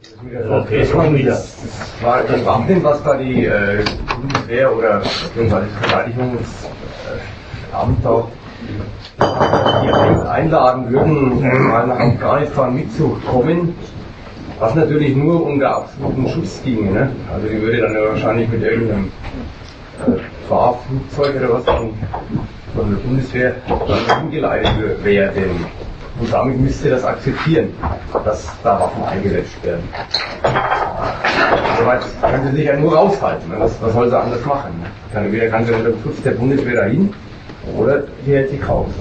Okay, schon wieder. Das war das Waffen, was da die Bundeswehr oder das Verteidigungsamt hier einladen würden, mal nach Afghanistan mitzukommen, was natürlich nur unter absoluten Schutz ginge. Ne? Also die würde dann ja wahrscheinlich mit irgendeinem Fahrflugzeug oder was von der Bundeswehr dann hingeleitet werden. Und damit müsste das akzeptieren, dass da Waffen eingesetzt werden. Soweit kann sie sich ja nur raushalten. Ne? Was soll sie anders machen? Ne? Entweder kann sie unter dem Schutz der Bundeswehr dahin, oder die hält sich raus.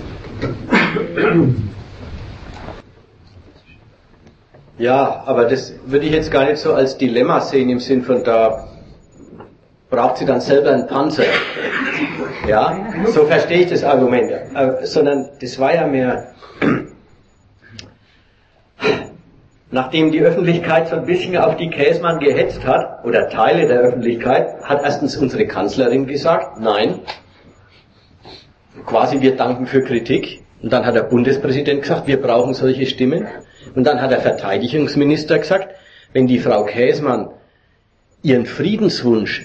Ja, aber das würde ich jetzt gar nicht so als Dilemma sehen, im Sinn von, da braucht sie dann selber einen Panzer. Ja, so verstehe ich das Argument. Sondern das war ja mehr, nachdem die Öffentlichkeit so ein bisschen auf die Käsmann gehetzt hat, oder Teile der Öffentlichkeit, hat erstens unsere Kanzlerin gesagt, nein, quasi wir danken für Kritik. Und dann hat der Bundespräsident gesagt, wir brauchen solche Stimmen. Und dann hat der Verteidigungsminister gesagt, wenn die Frau Käsmann ihren Friedenswunsch,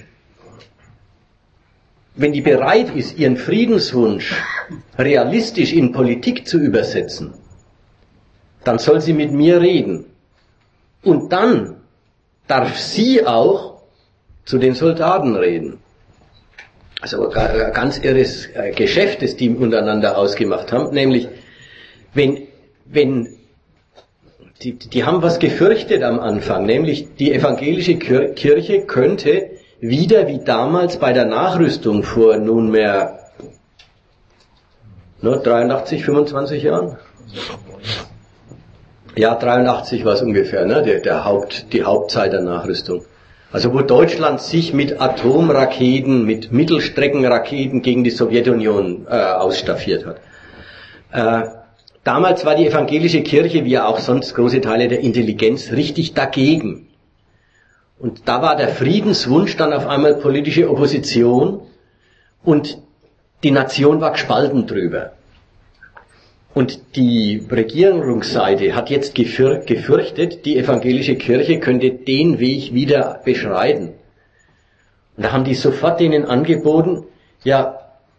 wenn die bereit ist, ihren Friedenswunsch realistisch in Politik zu übersetzen, dann soll sie mit mir reden. Und dann darf sie auch zu den Soldaten reden. Also ein ganz irres Geschäft, das die untereinander ausgemacht haben, nämlich wenn die haben was gefürchtet am Anfang, nämlich die evangelische Kirche könnte wieder wie damals bei der Nachrüstung vor nunmehr 83, 25 Jahren? Ja, 83 war es ungefähr, ne? Die Hauptzeit der Nachrüstung. Also wo Deutschland sich mit Atomraketen, mit Mittelstreckenraketen gegen die Sowjetunion ausstaffiert hat. Damals war die evangelische Kirche, wie ja auch sonst große Teile der Intelligenz, richtig dagegen. Und da war der Friedenswunsch dann auf einmal politische Opposition und die Nation war gespalten drüber. Und die Regierungsseite hat jetzt gefürchtet, die evangelische Kirche könnte den Weg wieder beschreiten. Und da haben die sofort denen angeboten, ja,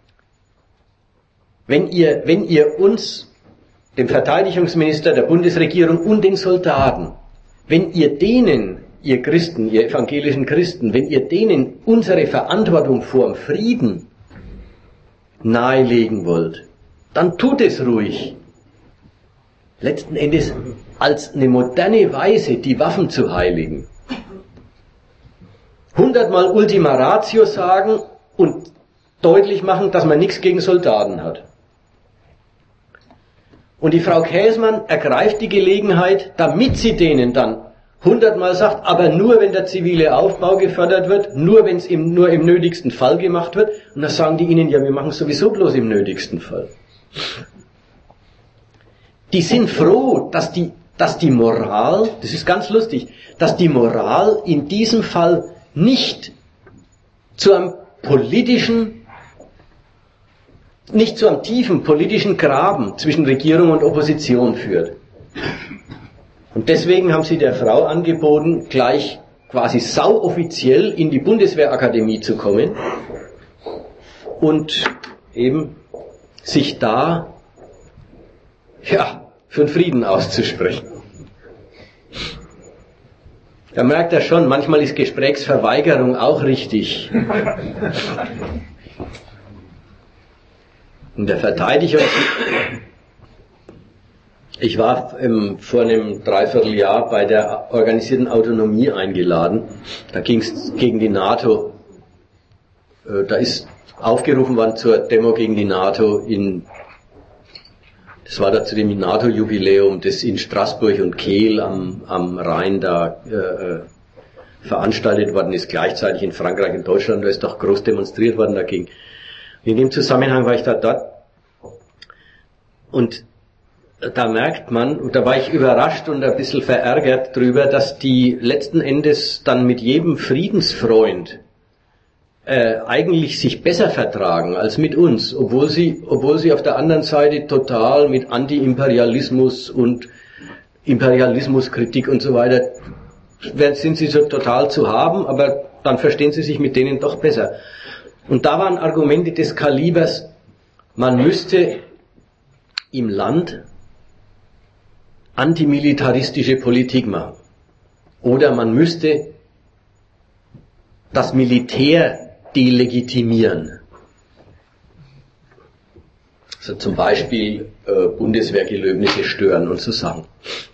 wenn ihr uns, dem Verteidigungsminister, der Bundesregierung und den Soldaten, wenn ihr denen, ihr Christen, ihr evangelischen Christen, wenn ihr denen unsere Verantwortung vorm Frieden nahelegen wollt, dann tut es ruhig. Letzten Endes als eine moderne Weise, die Waffen zu heiligen. 100-mal Ultima Ratio sagen und deutlich machen, dass man nichts gegen Soldaten hat. Und die Frau Käsmann ergreift die Gelegenheit, damit sie denen dann 100-mal sagt, aber nur wenn der zivile Aufbau gefördert wird, nur wenn es nur im nötigsten Fall gemacht wird. Und dann sagen die ihnen, ja, wir machen es sowieso bloß im nötigsten Fall. Die sind froh, dass die Moral, das ist ganz lustig, dass die Moral in diesem Fall nicht zu einem tiefen politischen Graben zwischen Regierung und Opposition führt. Und deswegen haben sie der Frau angeboten, gleich quasi sauoffiziell in die Bundeswehrakademie zu kommen und eben sich da, für den Frieden auszusprechen. Da merkt er schon, manchmal ist Gesprächsverweigerung auch richtig. In der Verteidigung, ich war vor einem Dreivierteljahr bei der organisierten Autonomie eingeladen. Da ging es gegen die NATO. Da ist aufgerufen worden zur Demo gegen die NATO das war da zu dem NATO-Jubiläum, das in Straßburg und Kehl am Rhein da veranstaltet worden ist, gleichzeitig in Frankreich und Deutschland. Da ist doch groß demonstriert worden dagegen. In dem Zusammenhang war ich da dort und da merkt man, und da war ich überrascht und ein bisschen verärgert drüber, dass die letzten Endes dann mit jedem Friedensfreund eigentlich sich besser vertragen als mit uns, obwohl sie auf der anderen Seite total mit Anti-Imperialismus und Imperialismuskritik und so weiter sind sie so total zu haben, aber dann verstehen sie sich mit denen doch besser. Und da waren Argumente des Kalibers, man müsste im Land antimilitaristische Politik machen. Oder man müsste das Militär delegitimieren. Also zum Beispiel Bundeswehrgelöbnisse stören und so Sachen.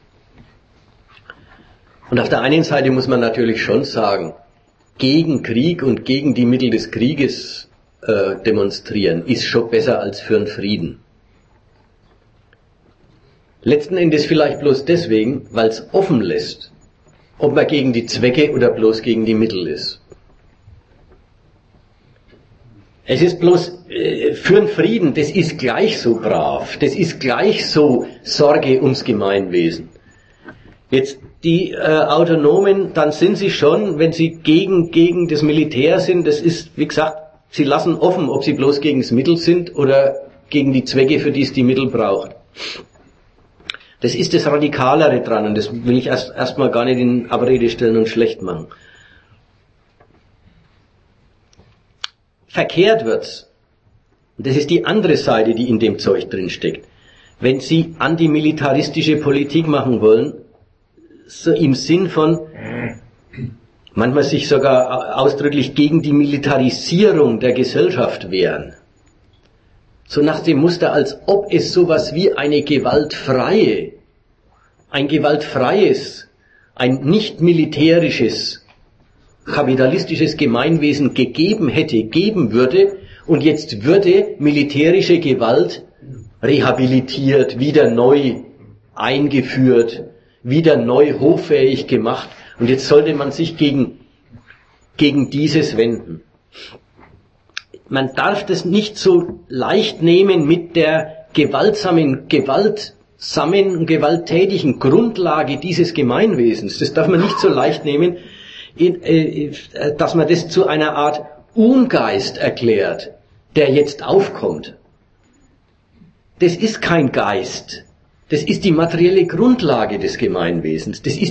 Und auf der einen Seite muss man natürlich schon sagen, gegen Krieg und gegen die Mittel des Krieges demonstrieren ist schon besser als für einen Frieden. Letzten Endes vielleicht bloß deswegen, weil es offen lässt, ob man gegen die Zwecke oder bloß gegen die Mittel ist. Es ist bloß für einen Frieden, das ist gleich so brav, das ist gleich so Sorge ums Gemeinwesen. Jetzt die Autonomen, dann sind sie schon, wenn sie gegen das Militär sind, das ist, wie gesagt, sie lassen offen, ob sie bloß gegen das Mittel sind oder gegen die Zwecke, für die es die Mittel brauchen. Das ist das Radikalere dran und das will ich erstmal gar nicht in Abrede stellen und schlecht machen. Verkehrt wird's. Und das ist die andere Seite, die in dem Zeug drin steckt. Wenn Sie antimilitaristische Politik machen wollen, so im Sinn von manchmal sich sogar ausdrücklich gegen die Militarisierung der Gesellschaft wehren. So nach dem Muster, als ob es sowas wie ein gewaltfreies, ein nicht militärisches, kapitalistisches Gemeinwesen geben würde und jetzt würde militärische Gewalt rehabilitiert, wieder neu eingeführt, wieder neu hoffähig gemacht und jetzt sollte man sich gegen dieses wenden. Man darf das nicht so leicht nehmen mit der gewaltsamen und gewalttätigen Grundlage dieses Gemeinwesens. Das darf man nicht so leicht nehmen, dass man das zu einer Art Ungeist erklärt, der jetzt aufkommt. Das ist kein Geist. Das ist die materielle Grundlage des Gemeinwesens. Das ist